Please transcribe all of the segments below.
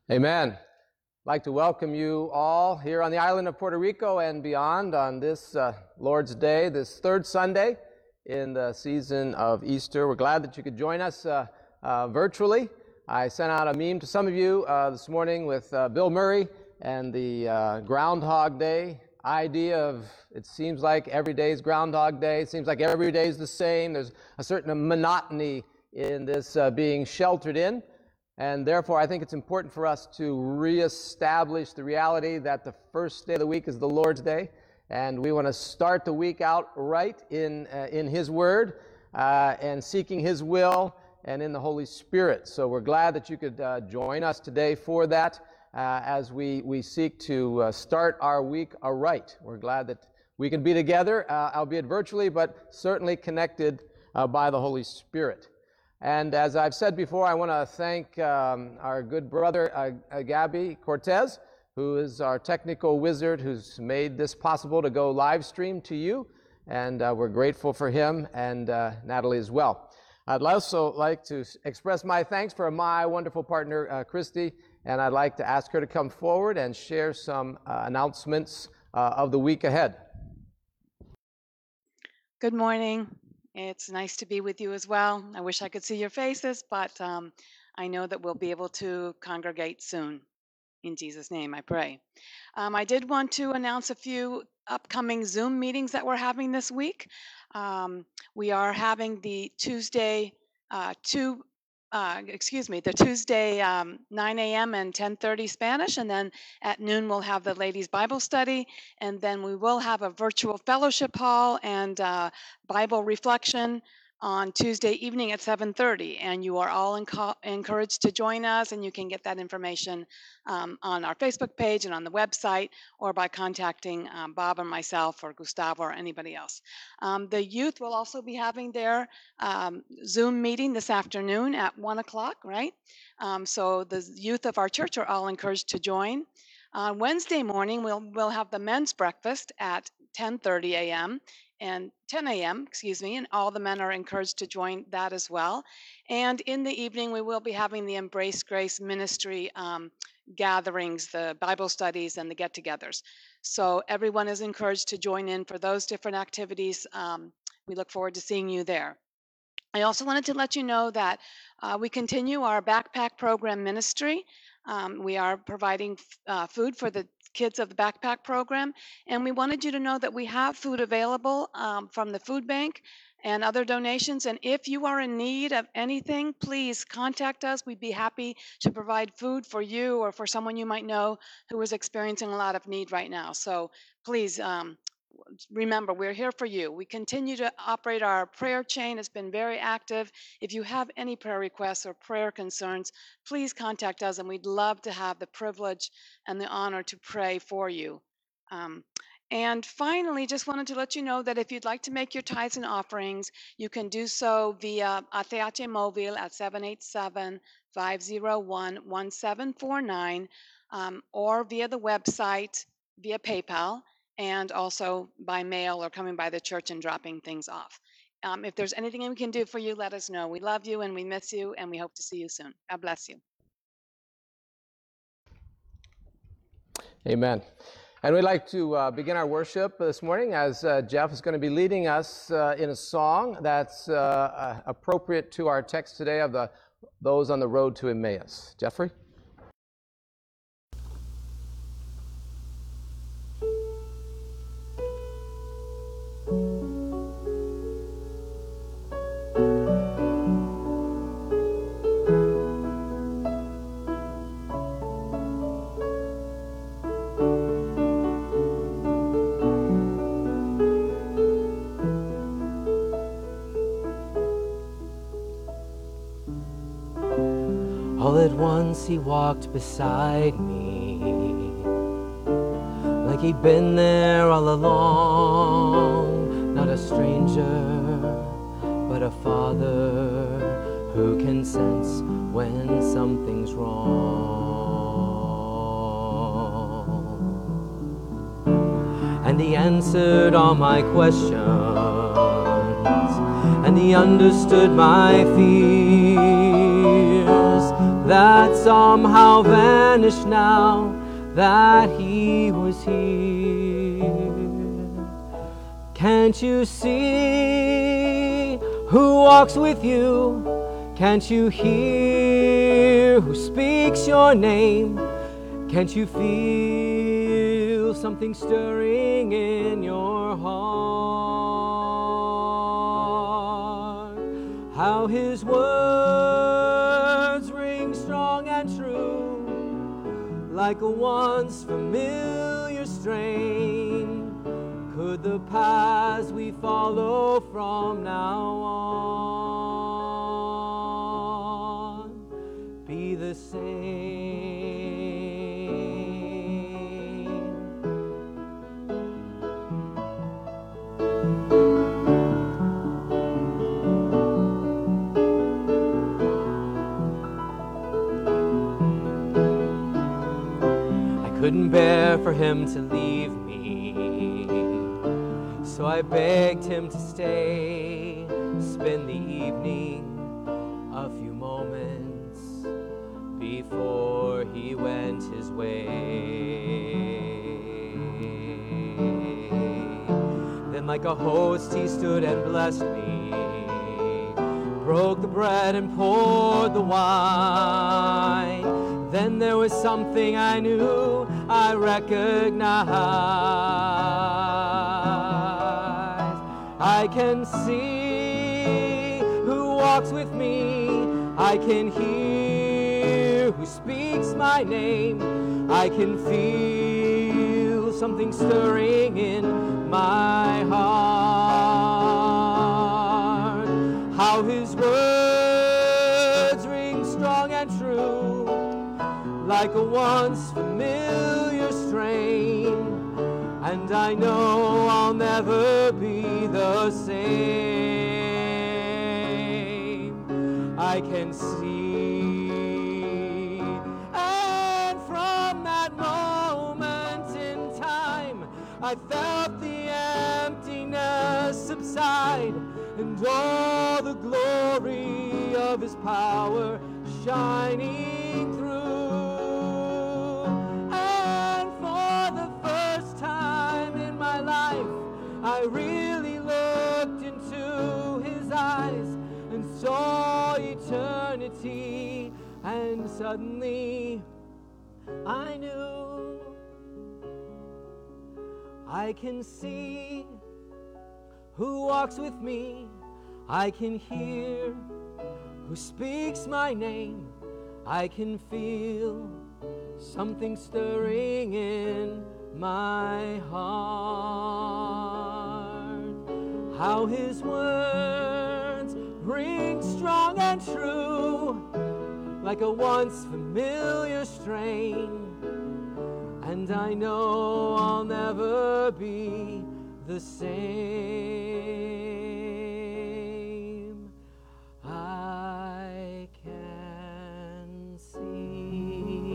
Amen. I'd like to welcome you all here on the island of Puerto Rico and beyond on this Lord's Day, this third Sunday in the season of Easter. We're glad that you could join us virtually. I sent out a meme to some of you this morning with Bill Murray and the Groundhog Day idea of it seems like every day is Groundhog Day. It seems like every day is the same. There's a certain monotony in this being sheltered in. And therefore, I think it's important for us to reestablish the reality that the first day of the week is the Lord's Day, and we want to start the week out right in His Word and seeking His will and in the Holy Spirit. So we're glad that you could join us today for that as we seek to start our week aright. We're glad that we can be together, albeit virtually, but certainly connected by the Holy Spirit. And as I've said before, I want to thank our good brother, Gabby Cortez, who is our technical wizard, who's made this possible to go live stream to you. And we're grateful for him and Natalie as well. I'd also like to express my thanks for my wonderful partner, Christy, and I'd like to ask her to come forward and share some announcements of the week ahead. Good morning. It's nice to be with you as well. I wish I could see your faces, but I know that we'll be able to congregate soon. In Jesus' name, I pray. I did want to announce a few upcoming Zoom meetings that we're having this week. We are having the Tuesday, the Tuesday 9 a.m. and 10:30 Spanish, and then at noon we'll have the ladies' Bible study, and then we will have a virtual fellowship hall and Bible reflection on Tuesday evening at 7:30, and you are all encouraged to join us, and you can get that information on our Facebook page and on the website, or by contacting Bob or myself or Gustavo or anybody else. The youth will also be having their Zoom meeting this afternoon at 1 o'clock, right? So the youth of our church are all encouraged to join. On Wednesday morning, we'll have the men's breakfast at 10:30 a.m. and 10 a.m., and all the men are encouraged to join that as well. And in the evening, we will be having the Embrace Grace Ministry gatherings, the Bible studies, and the get-togethers. So everyone is encouraged to join in for those different activities. We look forward to seeing you there. I also wanted to let you know that we continue our backpack program ministry. We are providing food for the kids of the backpack program, and we wanted you to know that we have food available from the food bank and other donations, and if you are in need of anything, please contact us. We'd be happy to provide food for you or for someone you might know who is experiencing a lot of need right now. So please remember, we're here for you. We continue to operate our prayer chain. It's been very active. If you have any prayer requests or prayer concerns, please contact us, and we'd love to have the privilege and the honor to pray for you. And finally, just wanted to let you know that if you'd like to make your tithes and offerings, you can do so via ATH Móvil at 787-501-1749, or via the website, via PayPal, and also by mail or coming by the church and dropping things off. If there's anything we can do for you, let us know. We love you and we miss you, and we hope to see you soon. God bless you. Amen. And we'd like to begin our worship this morning as Jeff is going to be leading us in a song that's appropriate to our text today of those on the road to Emmaus. Jeffrey? All at once he walked beside me, like he'd been there all along. Not a stranger, but a father who can sense when something's wrong. And he answered all my questions, and he understood my fears. that somehow vanished now that he was here. Can't you see who walks with you? Can't you hear who speaks your name? Can't you feel something stirring in your heart? How his words ring strong and true, like a once familiar strain. Could the paths we follow from now on be the same? I couldn't bear for him to leave me, so I begged him to stay, spend the evening, a few moments before he went his way. Then like a host he stood and blessed me, broke the bread and poured the wine. Then there was something I knew I recognized. I can see who walks with me. I can hear who speaks my name. I can feel something stirring in my heart. How his words ring strong and true, like a once familiar strain. And I know I'll never be the same. I can see. And from that moment in time, I felt the emptiness subside, and all the glory of his power shining through. And for the first time in my life, I really looked into his eyes and saw eternity, and suddenly I knew. I can see who walks with me. I can hear who speaks my name. I can feel something stirring in my heart. How his words ring strong and true, like a once familiar strain. And I know I'll never be the same. I can see.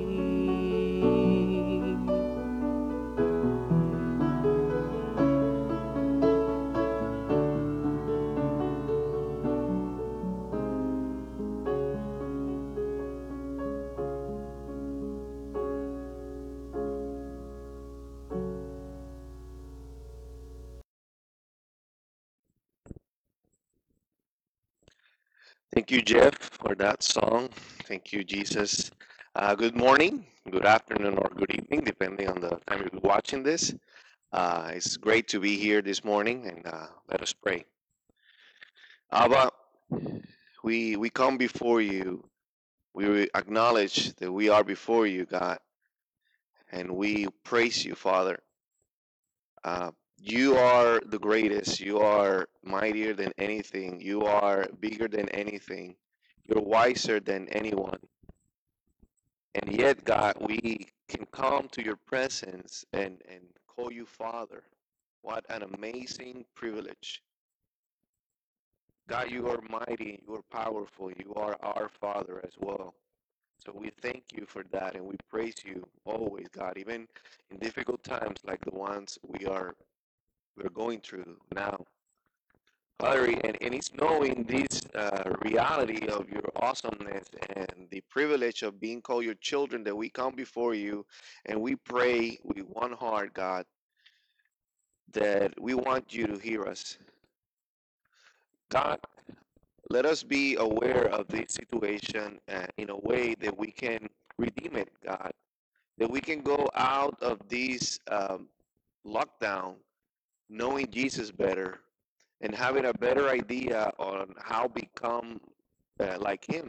Thank you, Jeff, for that song. Thank you, Jesus. Good morning, good afternoon, or good evening, depending on the time you're watching this. It's great to be here this morning, and let us pray. Abba, we come before you. We acknowledge that we are before you, God, and we praise you, Father. You are the greatest. You are mightier than anything. You are bigger than anything. You're wiser than anyone. And yet, God, we can come to your presence and call you Father. What an amazing privilege. God, you are mighty, you are powerful, you are our Father as well. So we thank you for that, and we praise you always, God, even in difficult times like the ones we're going through now. Father, and it's knowing this reality of your awesomeness and the privilege of being called your children that we come before you and we pray with one heart, God, that we want you to hear us. God, let us be aware of this situation in a way that we can redeem it, God, that we can go out of this lockdown knowing Jesus better and having a better idea on how become like him.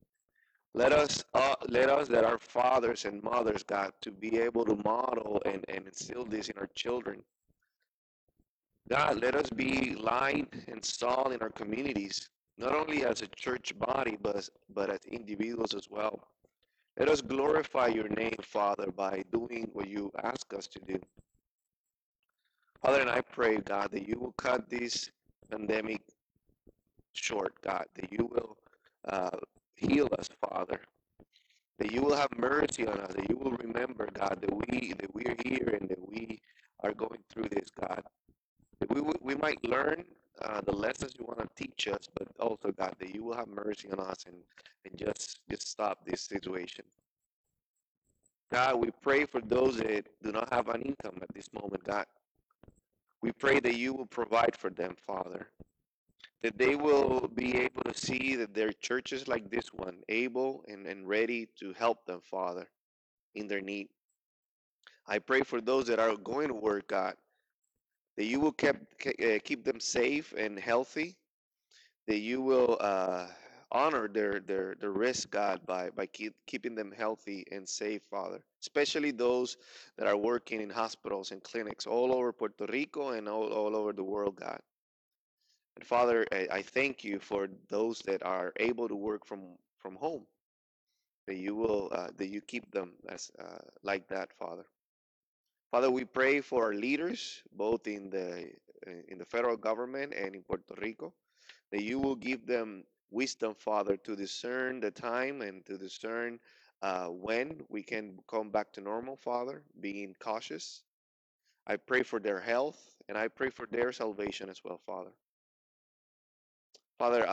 Let us that are fathers and mothers, God, to be able to model and instill this in our children. God, let us be light and salt in our communities, not only as a church body, but as individuals as well. Let us glorify your name, Father, by doing what you ask us to do. Father, and I pray, God, that you will cut this pandemic short, God, that you will heal us, Father, that you will have mercy on us, that you will remember, God, that we are here and that we are going through this, God. That we might learn the lessons you want to teach us, but also, God, that you will have mercy on us and just stop this situation. God, we pray for those that do not have an income at this moment, God. We pray that you will provide for them, Father, that they will be able to see that there are churches like this one able and ready to help them, Father, in their need. I pray for those that are going to work, God, that you will keep them safe and healthy, that you will honor their risk, God, by keeping them healthy and safe, Father, especially those that are working in hospitals and clinics all over Puerto Rico and all over the world, God. And Father, I thank you for those that are able to work from home, that you will that you keep them as like that, Father. Father, we pray for our leaders, both in the federal government and in Puerto Rico, that you will give them wisdom, Father, to discern the time and to discern when we can come back to normal, Father, being cautious. I pray for their health and I pray for their salvation as well, Father. Father,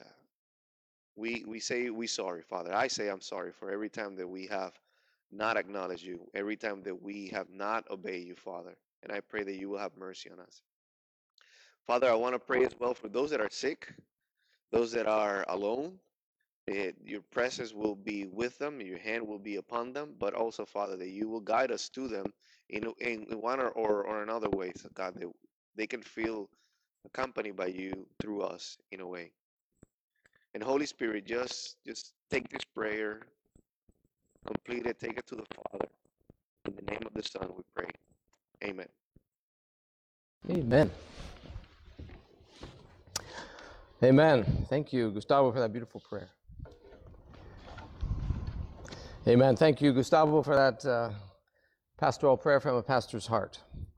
we say we sorry, Father. I say I'm sorry for every time that we have not acknowledged you, every time that we have not obeyed you, Father. And I pray that you will have mercy on us. Father, I want to pray as well for those that are sick, those that are alone. That your presence will be with them, your hand will be upon them, but also, Father, that you will guide us to them in one or another way, so God, that they can feel accompanied by you through us in a way. And Holy Spirit, just take this prayer, complete it, take it to the Father. In the name of the Son, we pray. Amen. Amen. Amen. Thank you, Gustavo, for that beautiful prayer. Amen. Thank you, Gustavo, for that pastoral prayer from a pastor's heart.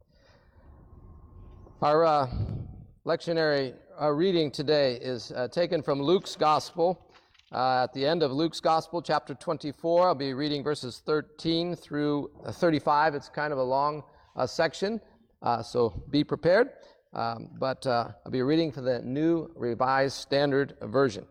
Our lectionary reading today is taken from Luke's Gospel. At the end of Luke's Gospel, chapter 24, I'll be reading verses 13 through 35. It's kind of a long section, so be prepared. But I'll be reading for the New Revised Standard Version.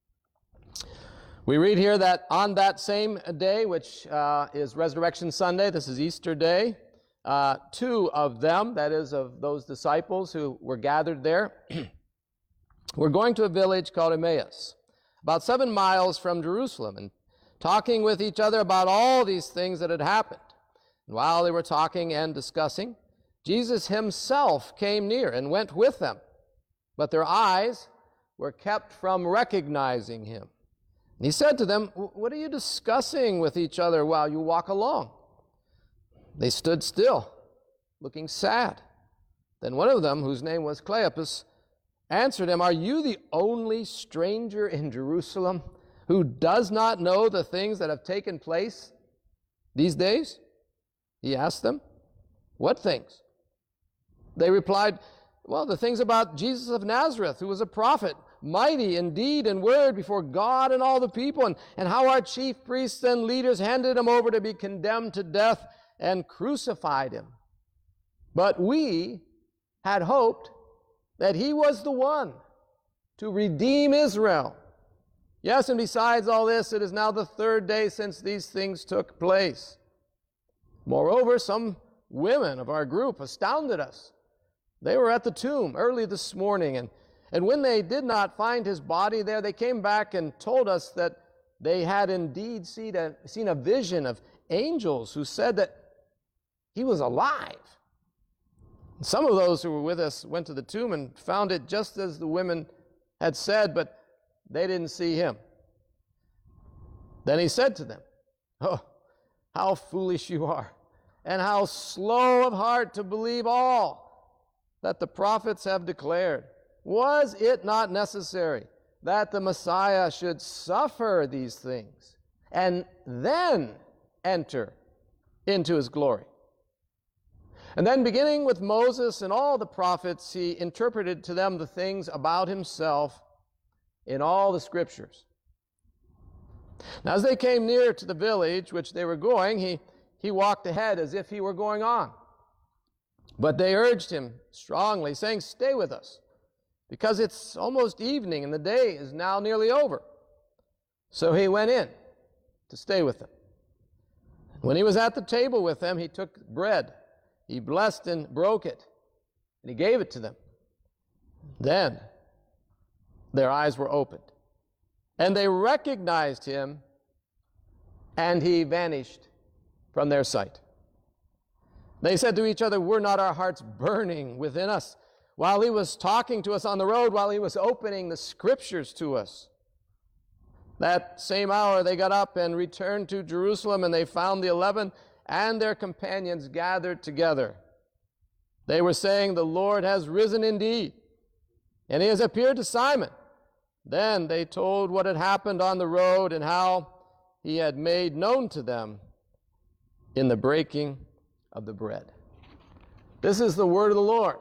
We read here that on that same day, which is Resurrection Sunday, this is Easter Day, two of them, that is of those disciples who were gathered there, were going to a village called Emmaus, about 7 miles from Jerusalem, and talking with each other about all these things that had happened. And while they were talking and discussing, Jesus himself came near and went with them, but their eyes were kept from recognizing him. And he said to them, "What are you discussing with each other while you walk along?" They stood still, looking sad. Then one of them, whose name was Cleopas, answered him, "Are you the only stranger in Jerusalem who does not know the things that have taken place these days?" He asked them, "What things?" They replied, "Well, the things about Jesus of Nazareth, who was a prophet, mighty in deed and word before God and all the people, and how our chief priests and leaders handed him over to be condemned to death and crucified him. But we had hoped that he was the one to redeem Israel. Yes, and besides all this, it is now the third day since these things took place. Moreover, some women of our group astounded us. They were at the tomb early this morning, and when they did not find his body there, they came back and told us that they had indeed seen a vision of angels who said that he was alive. Some of those who were with us went to the tomb and found it just as the women had said, but they didn't see him. Then he said to them, "Oh, how foolish you are, and how slow of heart to believe all that the prophets have declared. Was it not necessary that the Messiah should suffer these things and then enter into his glory?" And then, beginning with Moses and all the prophets, he interpreted to them the things about himself in all the scriptures. Now, as they came near to the village which they were going, he walked ahead as if he were going on. But they urged him strongly, saying, "Stay with us, because it's almost evening and the day is now nearly over." So he went in to stay with them. When he was at the table with them, he took bread. He blessed and broke it, and he gave it to them. Then their eyes were opened, and they recognized him, and he vanished from their sight. They said to each other, "Were not our hearts burning within us while he was talking to us on the road, while he was opening the scriptures to us?" That same hour they got up and returned to Jerusalem, and they found the 11 and their companions gathered together. They were saying, "The Lord has risen indeed, and he has appeared to Simon." Then they told what had happened on the road and how he had made known to them in the breaking of the bread. This is the word of the Lord.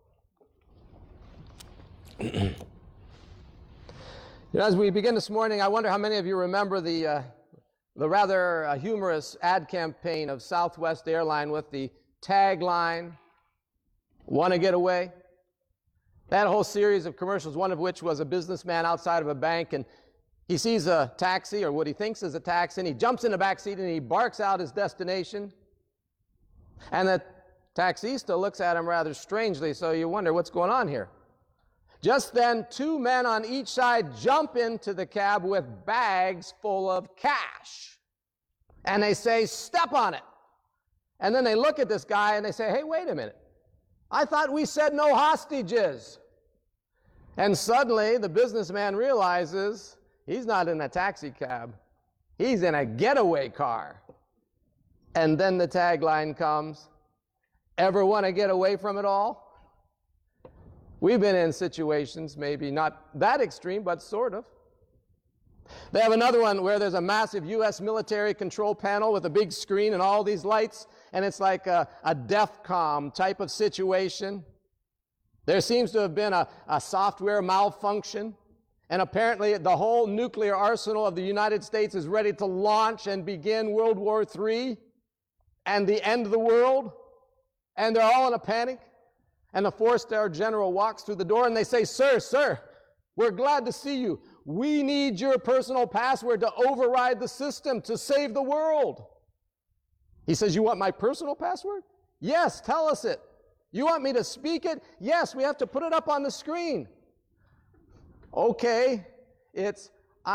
As we begin this morning, I wonder how many of you remember the rather humorous ad campaign of Southwest Airline with the tagline, "Want to get away?" That whole series of commercials, one of which was a businessman outside of a bank, and he sees a taxi, or what he thinks is a taxi, and he jumps in the back seat and he barks out his destination. And the taxista looks at him rather strangely, so you wonder what's going on here. Just then, two men on each side jump into the cab with bags full of cash. And they say, "Step on it." And then they look at this guy and they say, "Hey, wait a minute. I thought we said no hostages." And suddenly the businessman realizes he's not in a taxi cab. He's in a getaway car. And then the tagline comes, "Ever want to get away from it all?" We've been in situations, maybe not that extreme, but sort of. They have another one where there's a massive U.S. military control panel with a big screen and all these lights, and it's like a DEFCON type of situation. There seems to have been a software malfunction, and apparently the whole nuclear arsenal of the United States is ready to launch and begin World War III and the end of the world, and they're all in a panic. And the four-star general walks through the door and they say, Sir, we're glad to see you. We need your personal password to override the system to save the world." He says, "You want my personal password?" "Yes, tell us it." "You want me to speak it?" "Yes, we have to put it up on the screen." "Okay, it's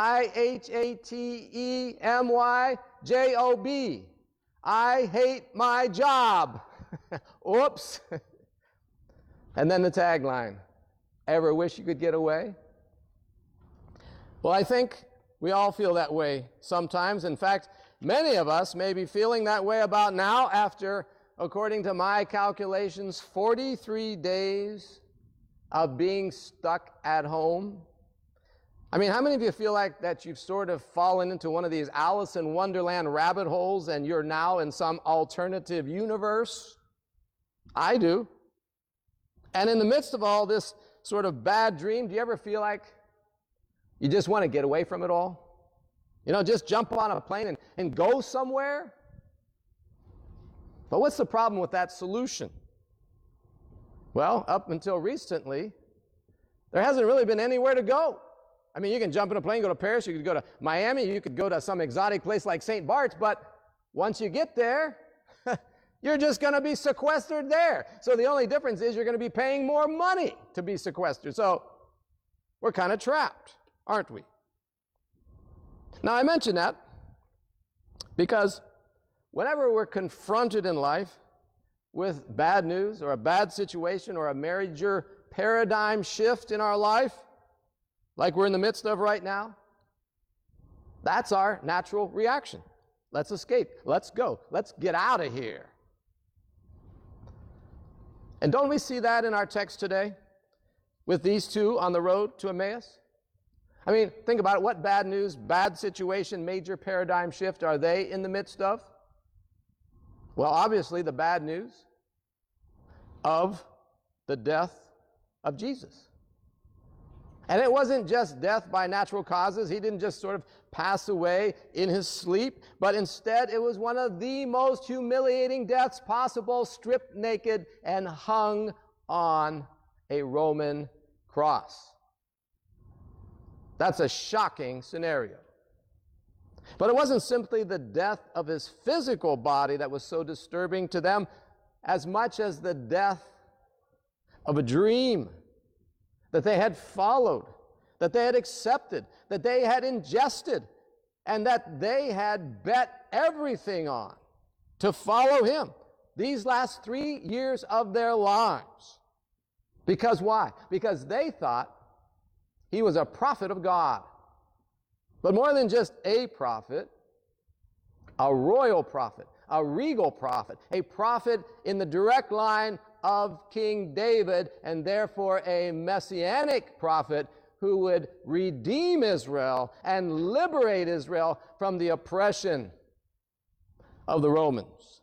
IHATEMYJOB. I hate my job." Oops. And then the tagline, "Ever wish you could get away?" Well, I think we all feel that way sometimes. In fact, many of us may be feeling that way about now after, according to my calculations, 43 days of being stuck at home. I mean, how many of you feel like that you've sort of fallen into one of these Alice in Wonderland rabbit holes and you're now in some alternative universe? I do. And in the midst of all this sort of bad dream, do you ever feel like you just want to get away from it all? Just jump on a plane and go somewhere? But what's the problem with that solution? Well, up until recently, There hasn't really been anywhere to go. I mean, you can jump in a plane, go to Paris, you could go to Miami, you could go to some exotic place like St. Bart's, but once you get there, you're just going to be sequestered there. So the only difference is you're going to be paying more money to be sequestered. So we're kind of trapped, aren't we? Now, I mention that because whenever we're confronted in life with bad news or a bad situation or a major paradigm shift in our life, like we're in the midst of right now, that's our natural reaction. Let's escape. Let's go. Let's get out of here. And don't we see that in our text today with these two on the road to Emmaus? I mean, think about it. What bad news, bad situation, major paradigm shift are they in the midst of? Well, obviously the bad news of the death of Jesus. And it wasn't just death by natural causes. He didn't just sort of pass away in his sleep, but instead it was one of the most humiliating deaths possible, stripped naked and hung on a Roman cross. That's a shocking scenario. But it wasn't simply the death of his physical body that was so disturbing to them, as much as the death of a dream that they had followed, that they had accepted, that they had ingested, and that they had bet everything on to follow him these last 3 years of their lives. Because why? Because they thought he was a prophet of God. But more than just a prophet, a royal prophet, a regal prophet, a prophet in the direct line of King David, and therefore a messianic prophet who would redeem Israel and liberate Israel from the oppression of the Romans.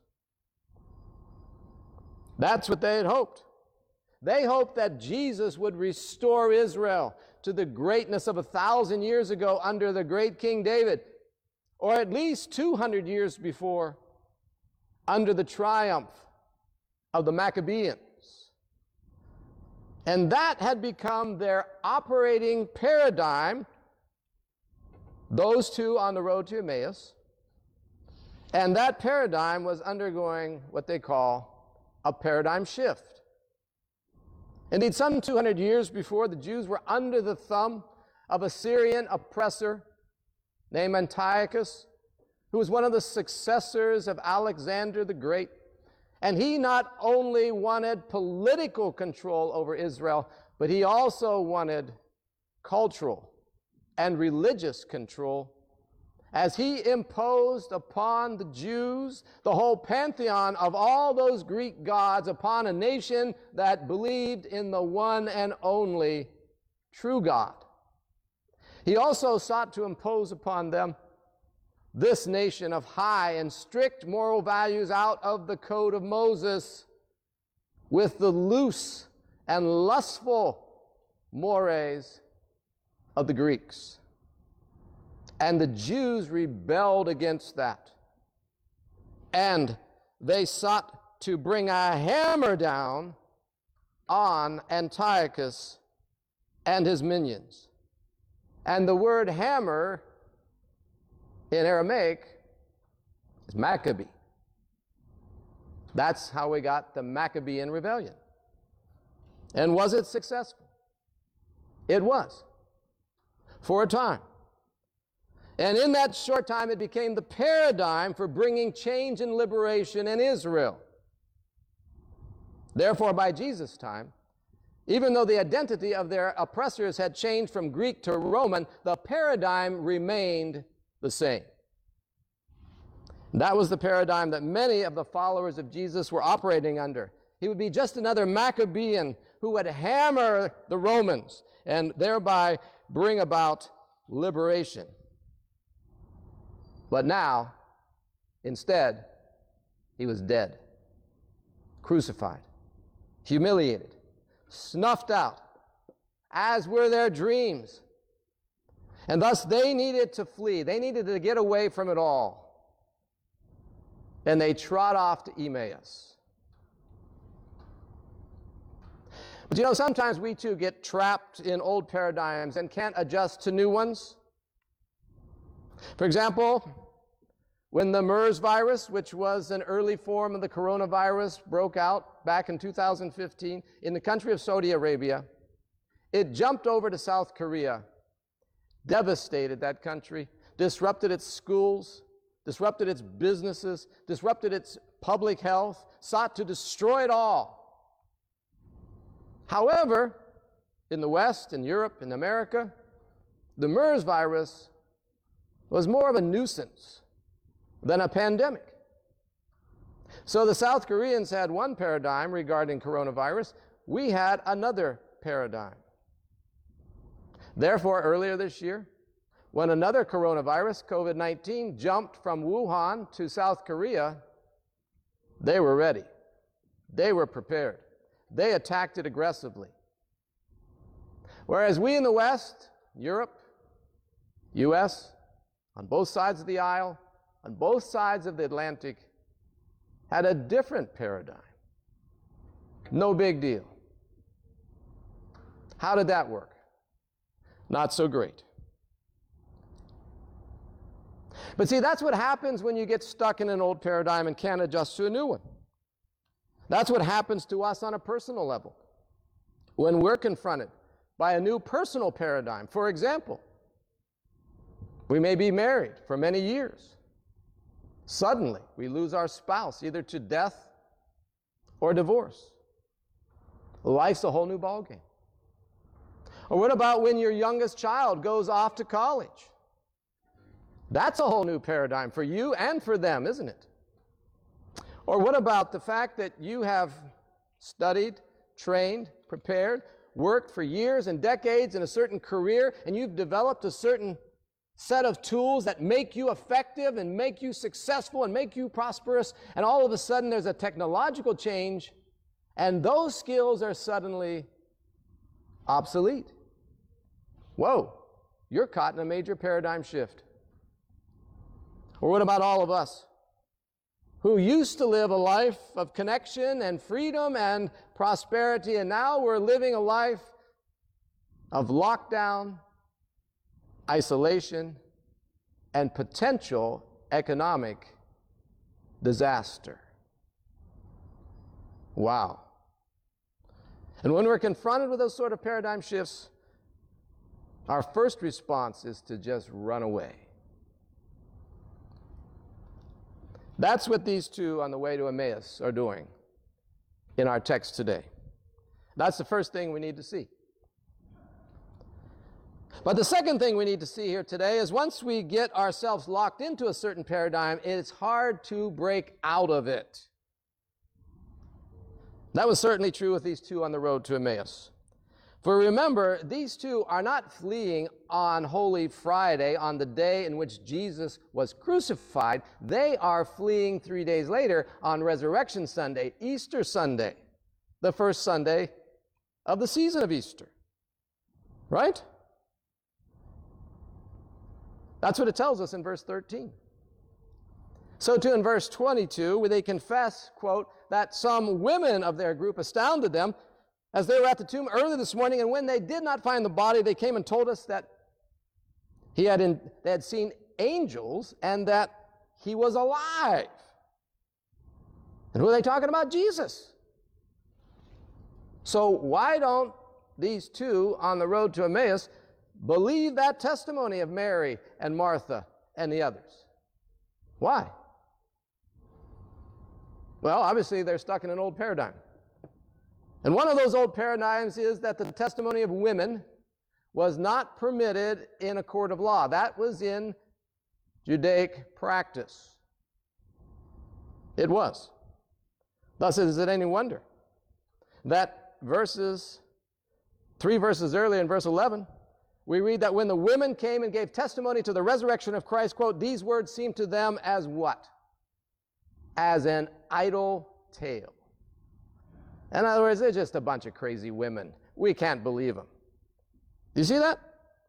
That's what they had hoped. They hoped that Jesus would restore Israel to the greatness of 1,000 years ago under the great King David, or at least 200 years before, under the triumph of the Maccabeans. And that had become their operating paradigm, those two on the road to Emmaus. And that paradigm was undergoing what they call a paradigm shift. Indeed, some 200 years before, the Jews were under the thumb of a Syrian oppressor named Antiochus, who was one of the successors of Alexander the Great. And he not only wanted political control over Israel, but he also wanted cultural and religious control, as he imposed upon the Jews the whole pantheon of all those Greek gods upon a nation that believed in the one and only true God. He also sought to impose upon them this nation of high and strict moral values out of the code of Moses, with the loose and lustful mores of the Greeks. And the Jews rebelled against that. And they sought to bring a hammer down on Antiochus and his minions. And the word hammer in Aramaic is Maccabee. That's how we got the Maccabean rebellion. And was it successful? It was, for a time. And in that short time, it became the paradigm for bringing change and liberation in Israel. Therefore, by Jesus' time, even though the identity of their oppressors had changed from Greek to Roman, the paradigm remained the same. That was the paradigm that many of the followers of Jesus were operating under. He would be just another Maccabean who would hammer the Romans and thereby bring about liberation. But now, instead, he was dead, crucified, humiliated, snuffed out, as were their dreams. And thus they needed to flee. They needed to get away from it all. And they trot off to Emmaus. But you know, sometimes we too get trapped in old paradigms and can't adjust to new ones. For example, when the MERS virus, which was an early form of the coronavirus, broke out back in 2015 in the country of Saudi Arabia, it jumped over to South Korea, devastated that country, disrupted its schools, disrupted its businesses, disrupted its public health, sought to destroy it all. However, in the West, in Europe, in America, the MERS virus was more of a nuisance than a pandemic. So the South Koreans had one paradigm regarding coronavirus. We had another paradigm. Therefore, earlier this year, when another coronavirus, COVID-19, jumped from Wuhan to South Korea, they were ready. They were prepared. They attacked it aggressively. Whereas we in the West, Europe, US, on both sides of the aisle, on both sides of the Atlantic, had a different paradigm. No big deal. How did that work? Not so great. But see, that's what happens when you get stuck in an old paradigm and can't adjust to a new one. That's what happens to us on a personal level when we're confronted by a new personal paradigm. For example, we may be married for many years. Suddenly, we lose our spouse either to death or divorce. Life's a whole new ballgame. Or what about when your youngest child goes off to college? That's a whole new paradigm for you and for them, isn't it? Or what about the fact that you have studied, trained, prepared, worked for years and decades in a certain career, and you've developed a certain set of tools that make you effective and make you successful and make you prosperous, and all of a sudden there's a technological change, and those skills are suddenly obsolete. Whoa, you're caught in a major paradigm shift. Or what about all of us who used to live a life of connection and freedom and prosperity, and now we're living a life of lockdown, isolation, and potential economic disaster? Wow. And when we're confronted with those sort of paradigm shifts, our first response is to just run away. That's what these two on the way to Emmaus are doing in our text today. That's the first thing we need to see. But the second thing we need to see here today is once we get ourselves locked into a certain paradigm, it's hard to break out of it. That was certainly true with these two on the road to Emmaus. For remember, these two are not fleeing on Holy Friday, on the day in which Jesus was crucified. They are fleeing 3 days later on Resurrection Sunday, Easter Sunday, the first Sunday of the season of Easter. Right? That's what it tells us in verse 13. So too in verse 22, where they confess, quote, that some women of their group astounded them as they were at the tomb early this morning, and when they did not find the body, they came and told us that they had seen angels and that he was alive. And who are they talking about? Jesus. So why don't these two on the road to Emmaus believe that testimony of Mary and Martha and the others? Why? Well, obviously they're stuck in an old paradigm. And one of those old paradigms is that the testimony of women was not permitted in a court of law. That was in Judaic practice. It was. Thus, is it any wonder that 3 verses earlier in verse 11, we read that when the women came and gave testimony to the resurrection of Christ, quote, these words seemed to them as what? As an idle tale. In other words, they're just a bunch of crazy women. We can't believe them. Do you see that?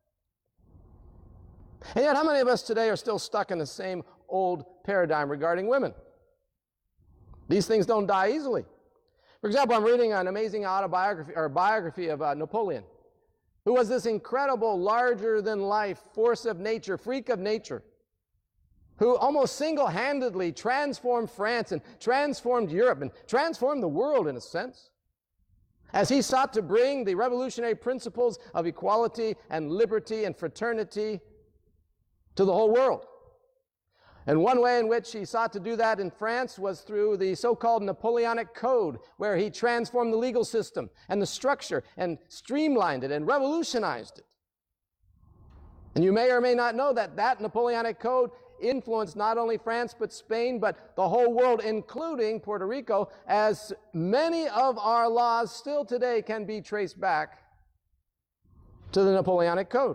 And yet, how many of us today are still stuck in the same old paradigm regarding women? These things don't die easily. For example, I'm reading an amazing autobiography or biography of Napoleon, who was this incredible, larger-than-life force of nature, freak of nature, who almost single-handedly transformed France and transformed Europe and transformed the world in a sense, as he sought to bring the revolutionary principles of equality and liberty and fraternity to the whole world. And one way in which he sought to do that in France was through the so-called Napoleonic Code, where he transformed the legal system and the structure and streamlined it and revolutionized it. And you may or may not know that that Napoleonic Code influenced not only France but Spain, but the whole world, including Puerto Rico, as many of our laws still today can be traced back to the Napoleonic Code.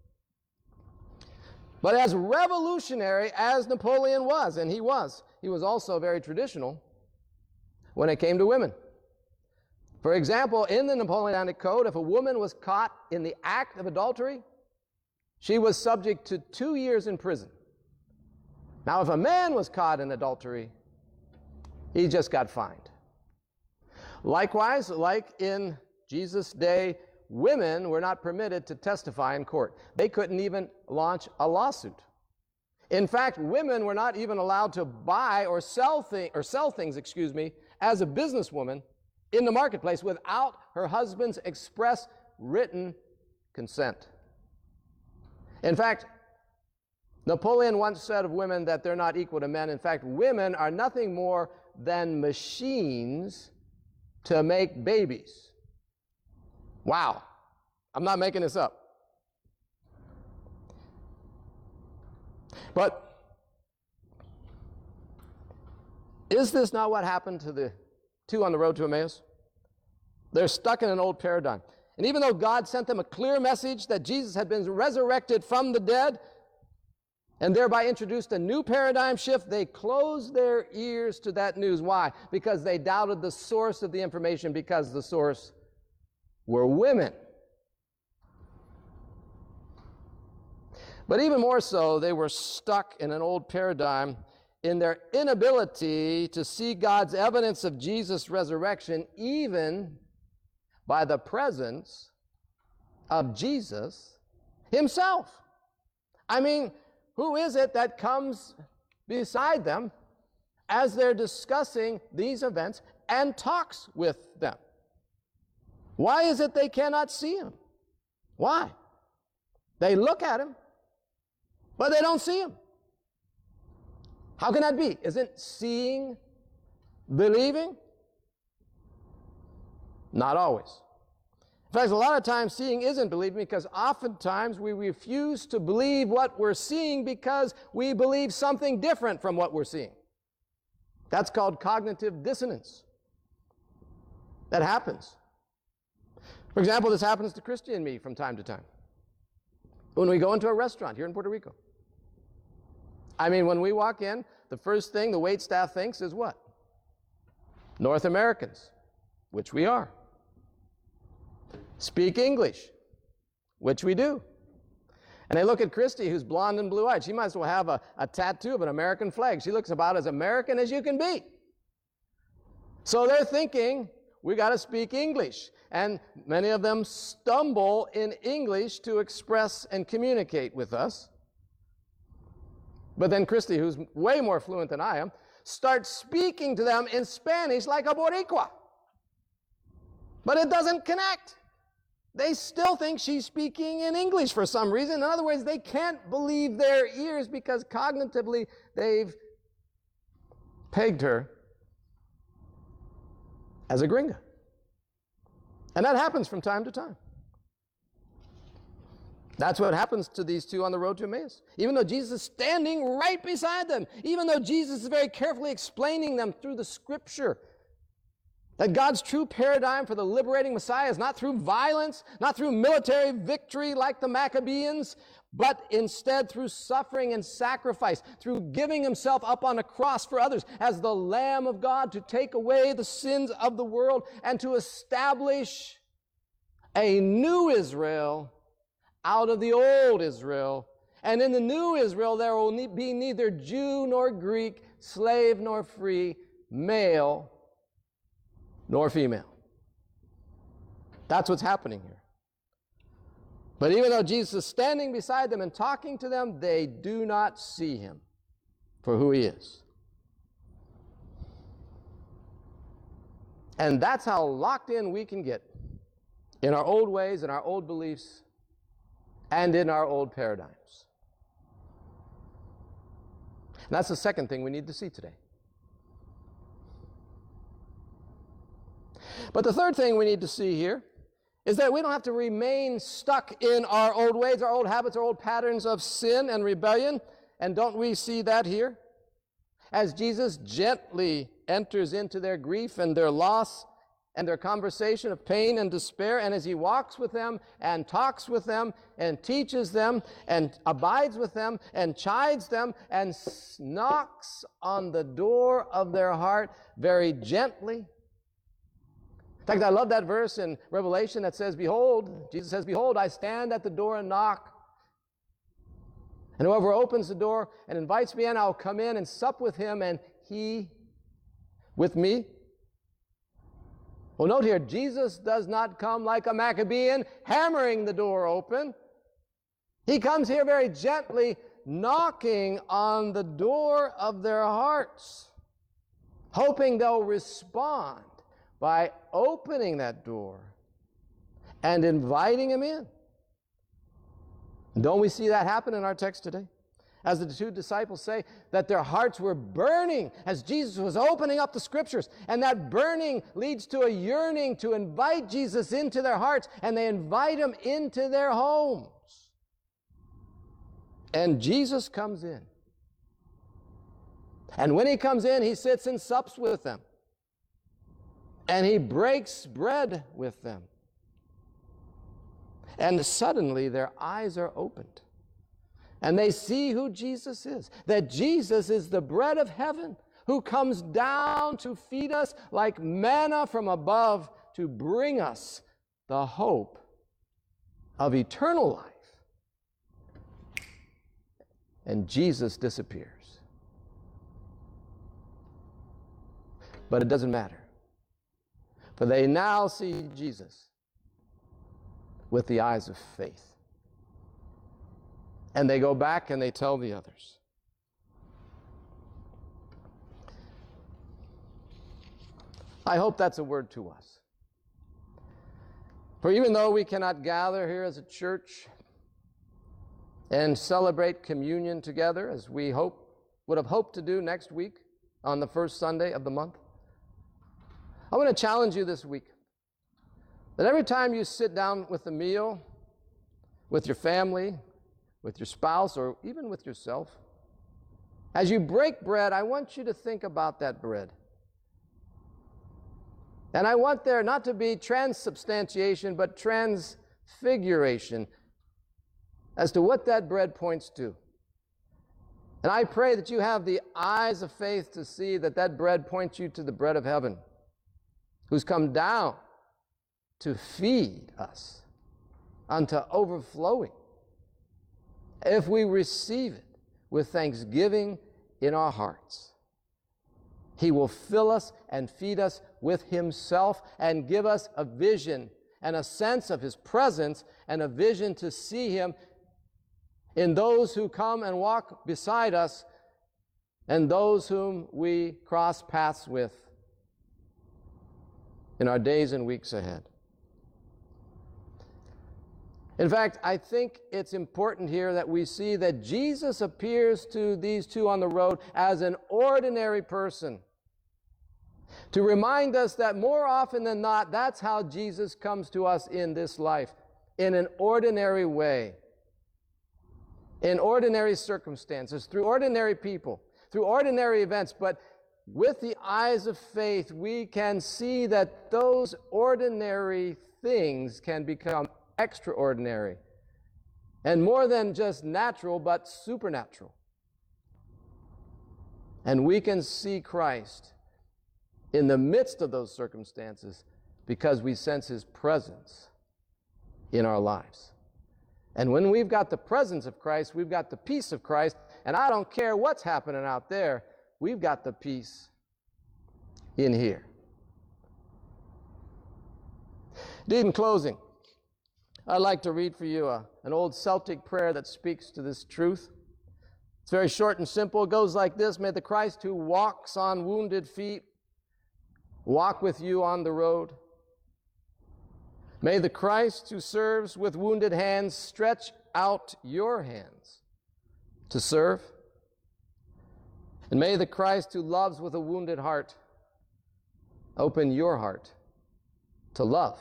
But as revolutionary as Napoleon was, and he was also very traditional when it came to women. For example, in the Napoleonic Code, if a woman was caught in the act of adultery, she was subject to 2 years in prison. Now, if a man was caught in adultery, he just got fined. Likewise, like in Jesus' day, women were not permitted to testify in court. They couldn't even launch a lawsuit. In fact, women were not even allowed to buy or sell things, as a businesswoman in the marketplace without her husband's express written consent. In fact, Napoleon once said of women that they're not equal to men. In fact, women are nothing more than machines to make babies. Wow. I'm not making this up. But is this not what happened to the two on the road to Emmaus? They're stuck in an old paradigm. And even though God sent them a clear message that Jesus had been resurrected from the dead and thereby introduced a new paradigm shift, they closed their ears to that news. Why? Because they doubted the source of the information, because the source were women. But even more so, they were stuck in an old paradigm in their inability to see God's evidence of Jesus' resurrection, even by the presence of Jesus himself. I mean, who is it that comes beside them as they're discussing these events and talks with them? Why is it they cannot see him? Why? They look at him, but they don't see him. How can that be? Isn't seeing believing? Not always. In fact, a lot of times seeing isn't believing, because oftentimes we refuse to believe what we're seeing because we believe something different from what we're seeing. That's called cognitive dissonance. That happens. For example, this happens to Christy and me from time to time. When we go into a restaurant here in Puerto Rico. I mean, when we walk in, the first thing the wait staff thinks is what? North Americans, which we are. Speak English, which we do. And they look at Christy, who's blonde and blue-eyed. She might as well have a tattoo of an American flag. She looks about as American as you can be. So they're thinking, we got to speak English. And many of them stumble in English to express and communicate with us. But then Christy, who's way more fluent than I am, starts speaking to them in Spanish like a Boricua. But it doesn't connect. They still think she's speaking in English for some reason. In other words, they can't believe their ears because cognitively they've pegged her as a gringa. And that happens from time to time. That's what happens to these two on the road to Emmaus. Even though Jesus is standing right beside them, even though Jesus is very carefully explaining them through the Scripture, that God's true paradigm for the liberating Messiah is not through violence, not through military victory like the Maccabees, but instead through suffering and sacrifice, through giving himself up on a cross for others as the Lamb of God to take away the sins of the world and to establish a new Israel out of the old Israel. And in the new Israel, there will be neither Jew nor Greek, slave nor free, male nor female. That's what's happening here. But even though Jesus is standing beside them and talking to them, they do not see him for who he is. And that's how locked in we can get in our old ways, in our old beliefs, and in our old paradigms. And that's the second thing we need to see today. But the third thing we need to see here is that we don't have to remain stuck in our old ways, our old habits, our old patterns of sin and rebellion. And don't we see that here? As Jesus gently enters into their grief and their loss and their conversation of pain and despair, and as he walks with them and talks with them and teaches them and abides with them and chides them and knocks on the door of their heart very gently. In fact, I love that verse in Revelation that says, behold, Jesus says, behold, I stand at the door and knock. And whoever opens the door and invites me in, I'll come in and sup with him and he with me. Well, note here, Jesus does not come like a Maccabean hammering the door open. He comes here very gently, knocking on the door of their hearts, hoping they'll respond by opening that door and inviting him in. Don't we see that happen in our text today? As the two disciples say, that their hearts were burning as Jesus was opening up the scriptures. And that burning leads to a yearning to invite Jesus into their hearts, and they invite him into their homes. And Jesus comes in. And when he comes in, he sits and sups with them. And he breaks bread with them. And suddenly their eyes are opened. And they see who Jesus is. That Jesus is the bread of heaven who comes down to feed us like manna from above to bring us the hope of eternal life. And Jesus disappears. But it doesn't matter. For they now see Jesus with the eyes of faith. And they go back and they tell the others. I hope that's a word to us. For even though we cannot gather here as a church and celebrate communion together as we would have hoped to do next week on the first Sunday of the month, I want to challenge you this week that every time you sit down with a meal, with your family, with your spouse, or even with yourself, as you break bread, I want you to think about that bread. And I want there not to be transubstantiation, but transfiguration as to what that bread points to. And I pray that you have the eyes of faith to see that that bread points you to the bread of heaven, who's come down to feed us unto overflowing. If we receive it with thanksgiving in our hearts, he will fill us and feed us with himself and give us a vision and a sense of his presence and a vision to see him in those who come and walk beside us and those whom we cross paths with in our days and weeks ahead. In fact, I think it's important here that we see that Jesus appears to these two on the road as an ordinary person, to remind us that more often than not, that's how Jesus comes to us in this life, in an ordinary way, in ordinary circumstances, through ordinary people, through ordinary events. But with the eyes of faith, we can see that those ordinary things can become extraordinary and more than just natural, but supernatural. And we can see Christ in the midst of those circumstances because we sense his presence in our lives. And when we've got the presence of Christ, we've got the peace of Christ, and I don't care what's happening out there, we've got the peace in here. Indeed, in closing, I'd like to read for you an old Celtic prayer that speaks to this truth. It's very short and simple. It goes like this: May the Christ who walks on wounded feet walk with you on the road. May the Christ who serves with wounded hands stretch out your hands to serve. And may the Christ who loves with a wounded heart open your heart to love.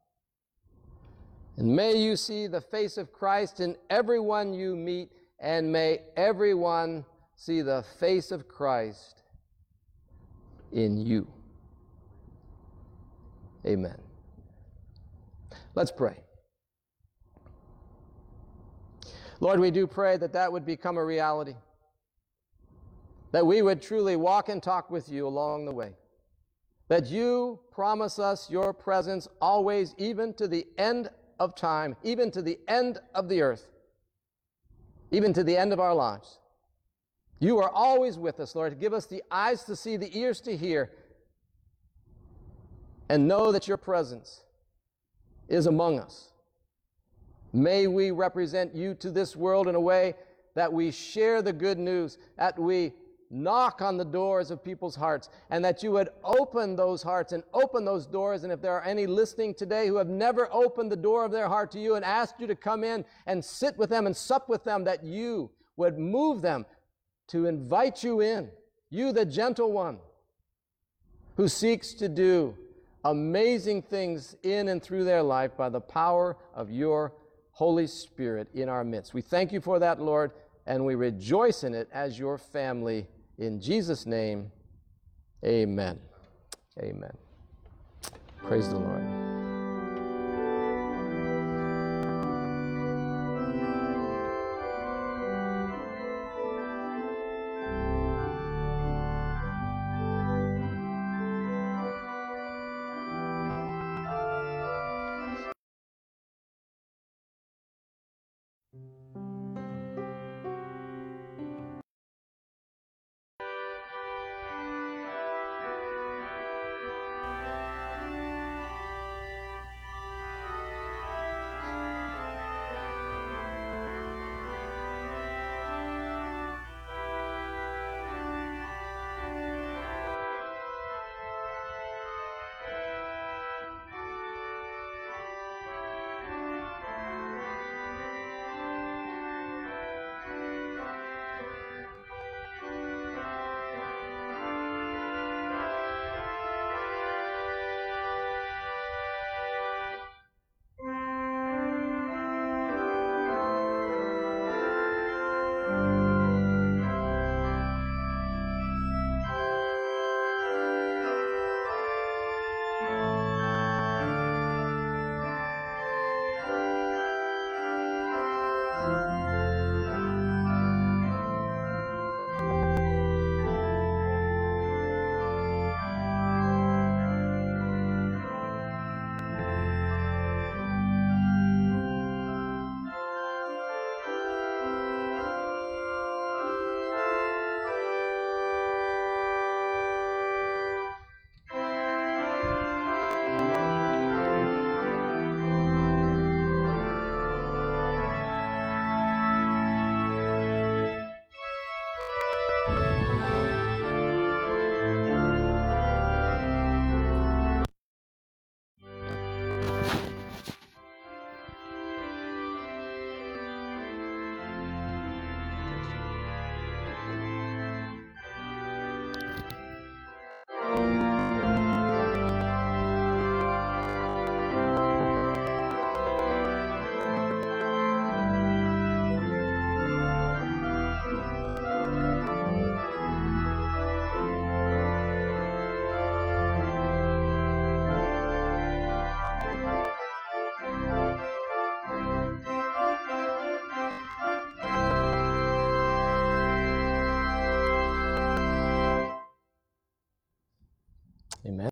And may you see the face of Christ in everyone you meet, and may everyone see the face of Christ in you. Amen. Let's pray. Lord, we do pray that that would become a reality, that we would truly walk and talk with you along the way, that you promise us your presence always, even to the end of time, even to the end of the earth, even to the end of our lives. You are always with us, Lord. Give us the eyes to see, the ears to hear, and know that your presence is among us. May we represent you to this world in a way that we share the good news, that we knock on the doors of people's hearts, and that you would open those hearts and open those doors. And if there are any listening today who have never opened the door of their heart to you and asked you to come in and sit with them and sup with them, that you would move them to invite you in. You, the gentle one, who seeks to do amazing things in and through their life by the power of your Holy Spirit in our midst. We thank you for that, Lord, and we rejoice in it as your family. In Jesus' name, amen. Amen. Praise the Lord. Amen.